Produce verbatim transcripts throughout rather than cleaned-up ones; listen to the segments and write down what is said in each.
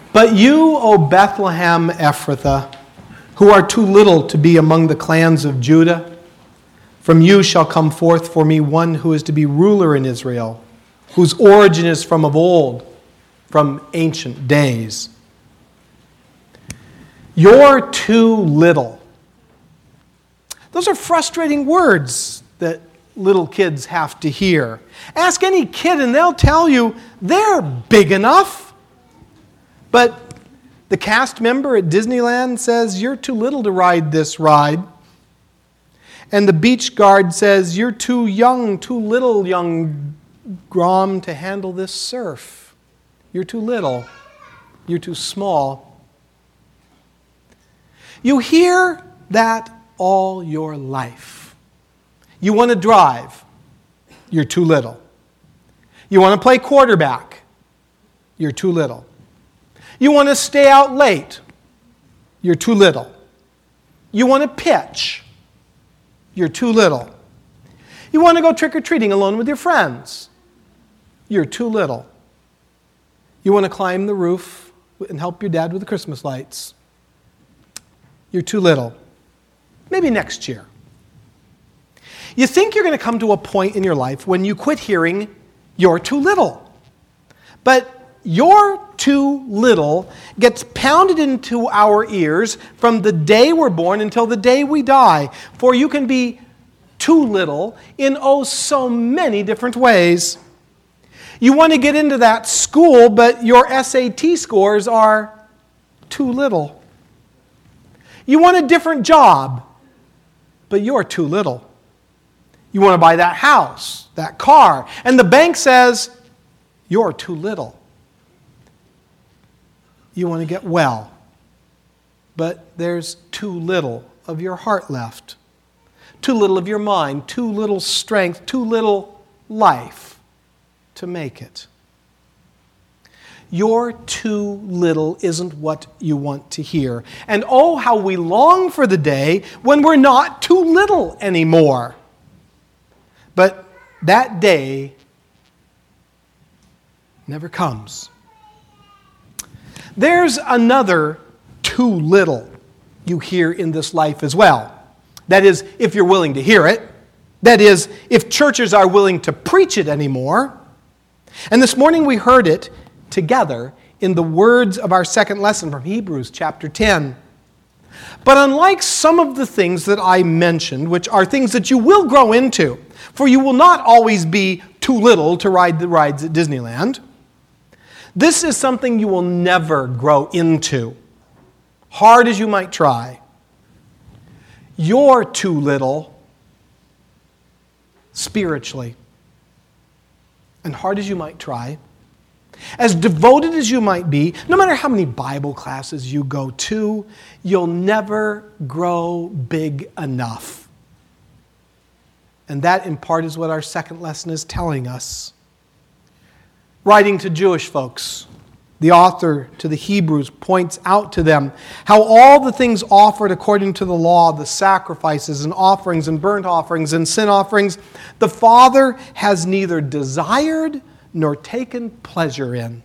But you, O Bethlehem Ephrathah, who are too little to be among the clans of Judah, from you shall come forth for me one who is to be ruler in Israel, whose origin is from of old, from ancient days. You're too little. Those are frustrating words that little kids have to hear. Ask any kid and they'll tell you they're big enough. But the cast member at Disneyland says, you're too little to ride this ride. And the beach guard says, you're too young, too little, young Grom, to handle this surf. You're too little. You're too small. You hear that all your life. You want to drive. You're too little. You want to play quarterback. You're too little. You want to stay out late. You're too little. You want to pitch. You're too little. You want to go trick-or-treating alone with your friends. You're too little. You want to climb the roof and help your dad with the Christmas lights. You're too little. Maybe next year. You think you're going to come to a point in your life when you quit hearing, you're too little. But you're too little gets pounded into our ears from the day we're born until the day we die. For you can be too little in oh so many different ways. You want to get into that school, but your S A T scores are too little. You want a different job, but you're too little. You want to buy that house, that car, and the bank says, you're too little. You want to get well, but there's too little of your heart left, too little of your mind, too little strength, too little life to make it. Your too little isn't what you want to hear. And oh, how we long for the day when we're not too little anymore. But that day never comes. There's another too little you hear in this life as well. That is, if you're willing to hear it. That is, if churches are willing to preach it anymore. And this morning we heard it together in the words of our second lesson from Hebrews chapter ten. But unlike some of the things that I mentioned, which are things that you will grow into, for you will not always be too little to ride the rides at Disneyland, this is something you will never grow into, hard as you might try. You're too little spiritually, and hard as you might try, as devoted as you might be, no matter how many Bible classes you go to, you'll never grow big enough. And that, in part, is what our second lesson is telling us. Writing to Jewish folks, the author to the Hebrews points out to them how all the things offered according to the law, the sacrifices and offerings and burnt offerings and sin offerings, the Father has neither desired nor taken pleasure in.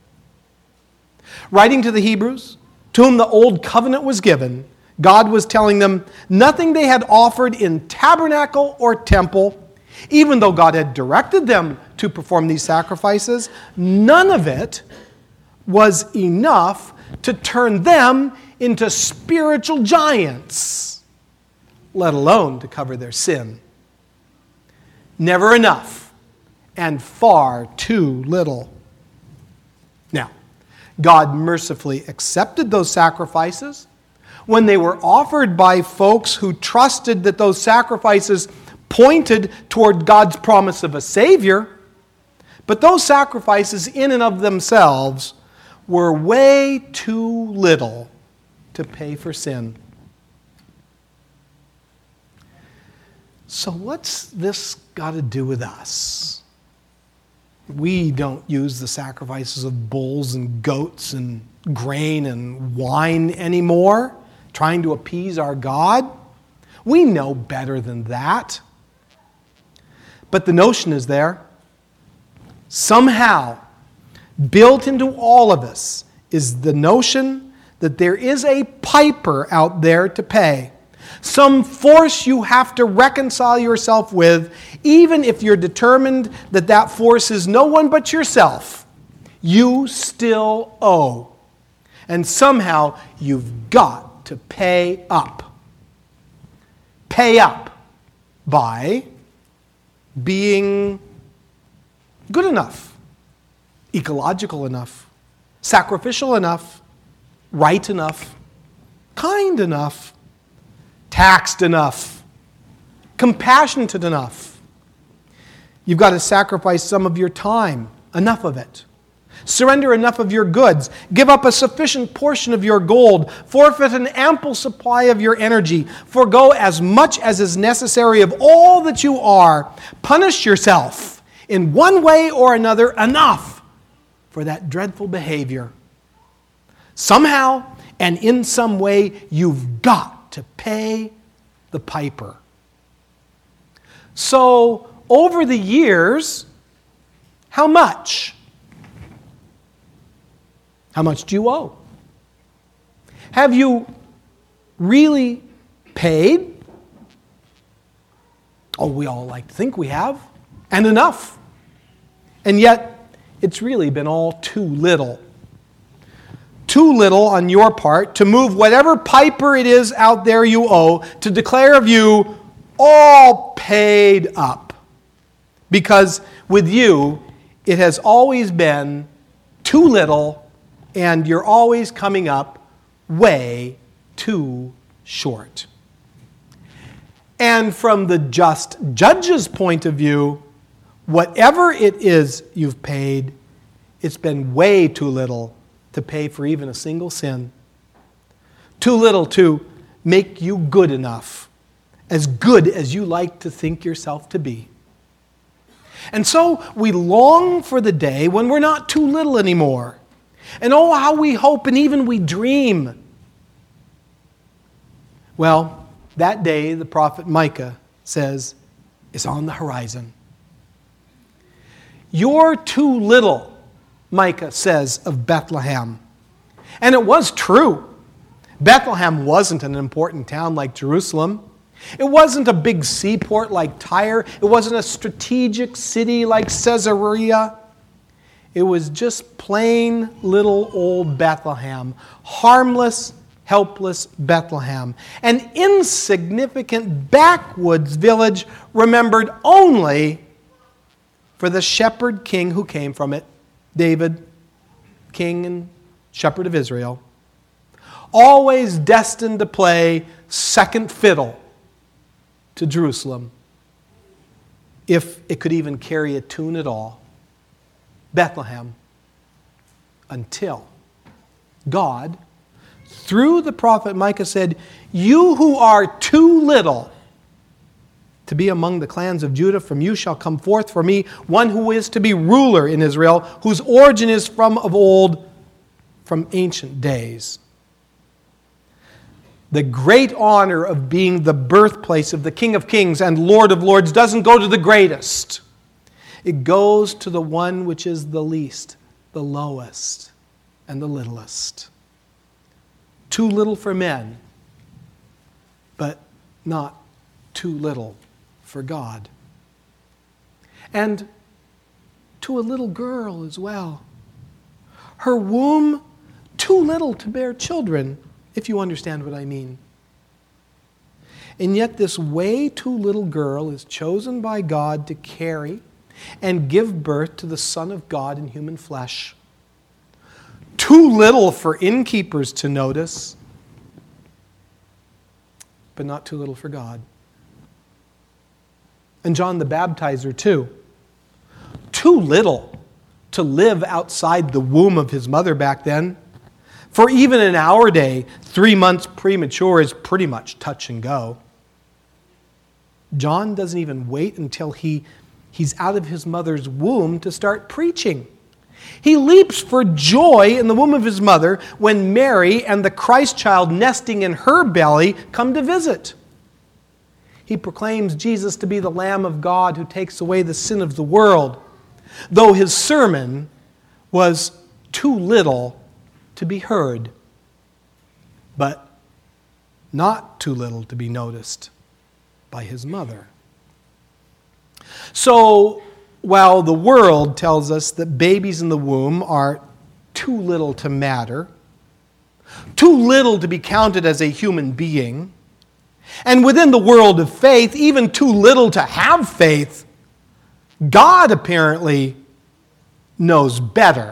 Writing to the Hebrews, to whom the old covenant was given, God was telling them nothing they had offered in tabernacle or temple, even though God had directed them to perform these sacrifices, none of it was enough to turn them into spiritual giants, let alone to cover their sin. Never enough, and far too little. Now, God mercifully accepted those sacrifices when they were offered by folks who trusted that those sacrifices pointed toward God's promise of a Savior. But those sacrifices in and of themselves were way too little to pay for sin. So what's this got to do with us? We don't use the sacrifices of bulls and goats and grain and wine anymore, trying to appease our God. We know better than that. But the notion is there. Somehow, built into all of us is the notion that there is a piper out there to pay. Some force you have to reconcile yourself with, even if you're determined that that force is no one but yourself. You still owe. And somehow you've got to pay up. Pay up by being good enough, ecological enough, sacrificial enough, right enough, kind enough, taxed enough, compassionate enough. You've got to sacrifice some of your time, enough of it. Surrender enough of your goods. Give up a sufficient portion of your gold. Forfeit an ample supply of your energy. Forgo as much as is necessary of all that you are. Punish yourself in one way or another enough for that dreadful behavior. Somehow and in some way, you've got to pay the piper. So, over the years, how much? How much do you owe? Have you really paid? Oh, we all like to think we have, and enough. And yet, it's really been all too little. Too little on your part to move whatever piper it is out there you owe to declare of you all paid up. Because with you, it has always been too little, and you're always coming up way too short. And from the just judge's point of view, whatever it is you've paid, it's been way too little to pay for even a single sin. Too little to make you good enough, as good as you like to think yourself to be. And so we long for the day when we're not too little anymore. And oh, how we hope and even we dream. Well, that day, the prophet Micah says, is on the horizon. You're too little, Micah says of Bethlehem. And it was true. Bethlehem wasn't an important town like Jerusalem. It wasn't a big seaport like Tyre. It wasn't a strategic city like Caesarea. It was just plain little old Bethlehem. Harmless, helpless Bethlehem. An insignificant backwoods village remembered only for the shepherd king who came from it, David, king and shepherd of Israel. Always destined to play second fiddle to Jerusalem, if it could even carry a tune at all. Bethlehem, until God, through the prophet Micah, said, you who are too little to be among the clans of Judah, from you shall come forth for me one who is to be ruler in Israel, whose origin is from of old, from ancient days. The great honor of being the birthplace of the King of Kings and Lord of Lords doesn't go to the greatest. It goes to the one which is the least, the lowest, and the littlest. Too little for men, but not too little for God. And to a little girl as well. Her womb, too little to bear children, if you understand what I mean. And yet this way too little girl is chosen by God to carry and give birth to the Son of God in human flesh. Too little for innkeepers to notice, but not too little for God. And John the Baptizer too. Too little to live outside the womb of his mother back then. For even in our day, three months premature is pretty much touch and go. John doesn't even wait until he He's out of his mother's womb to start preaching. He leaps for joy in the womb of his mother when Mary and the Christ child nesting in her belly come to visit. He proclaims Jesus to be the Lamb of God who takes away the sin of the world, though his sermon was too little to be heard, but not too little to be noticed by his mother. So, while the world tells us that babies in the womb are too little to matter, too little to be counted as a human being, and within the world of faith, even too little to have faith, God apparently knows better.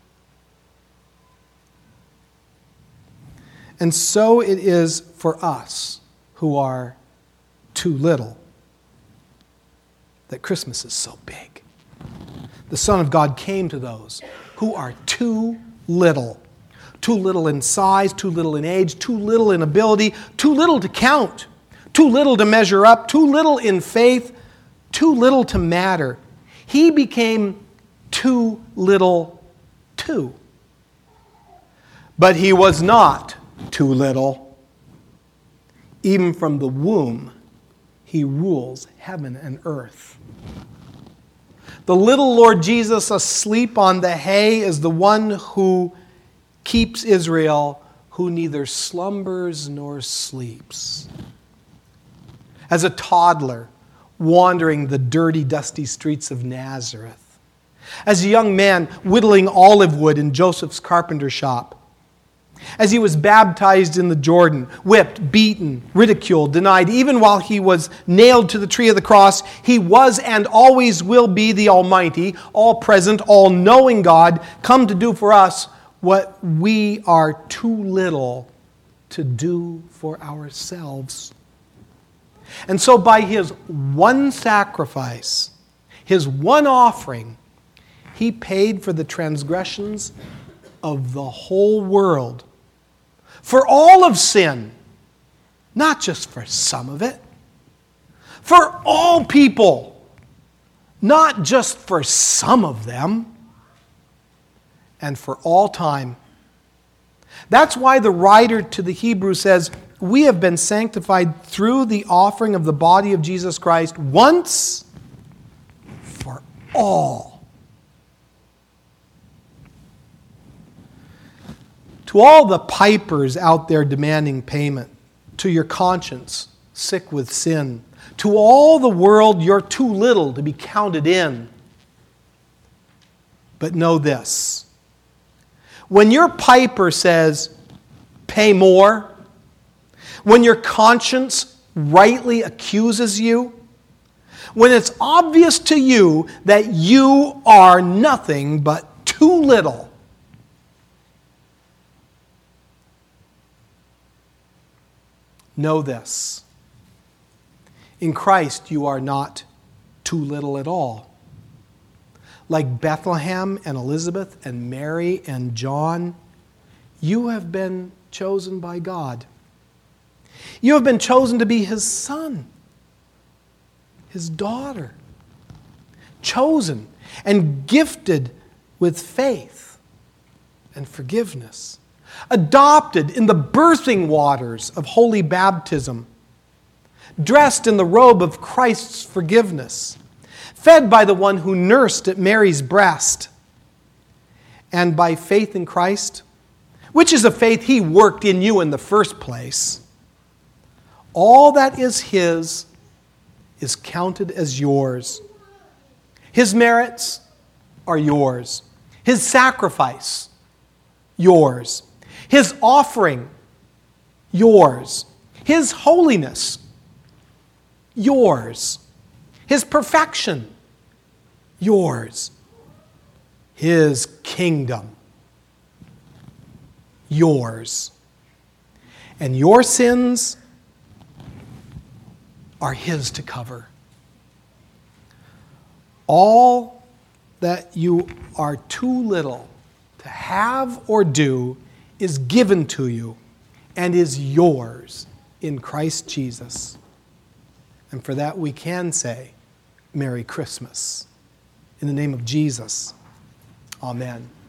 And so it is for us who are too little that Christmas is so big. The Son of God came to those who are too little. Too little in size, too little in age, too little in ability, too little to count, too little to measure up, too little in faith, too little to matter. He became too little too. But he was not too little. Even from the womb, he rules heaven and earth. The little Lord Jesus asleep on the hay is the one who keeps Israel, who neither slumbers nor sleeps. As a toddler wandering the dirty, dusty streets of Nazareth. As a young man whittling olive wood in Joseph's carpenter shop. As he was baptized in the Jordan, whipped, beaten, ridiculed, denied, even while he was nailed to the tree of the cross, he was and always will be the Almighty, all-present, all-knowing God, come to do for us what we are too little to do for ourselves. And so by his one sacrifice, his one offering, he paid for the transgressions of the whole world. For all of sin, not just for some of it. For all people, not just for some of them. And for all time. That's why the writer to the Hebrews says, we have been sanctified through the offering of the body of Jesus Christ once for all. To all the pipers out there demanding payment, to your conscience sick with sin, to all the world you're too little to be counted in. But know this. When your piper says, pay more, when your conscience rightly accuses you, when it's obvious to you that you are nothing but too little, know this. In Christ, you are not too little at all. Like Bethlehem and Elizabeth and Mary and John, you have been chosen by God. You have been chosen to be his son, his daughter. Chosen and gifted with faith and forgiveness. Adopted in the birthing waters of holy baptism. Dressed in the robe of Christ's forgiveness. Fed by the one who nursed at Mary's breast. And by faith in Christ, which is a faith he worked in you in the first place, all that is his is counted as yours. His merits are yours. His sacrifice, yours. His offering, yours. His holiness, yours. His perfection, yours. His kingdom, yours. And your sins are his to cover. All that you are too little to have or do is given to you and is yours in Christ Jesus. And for that we can say, Merry Christmas. In the name of Jesus, amen.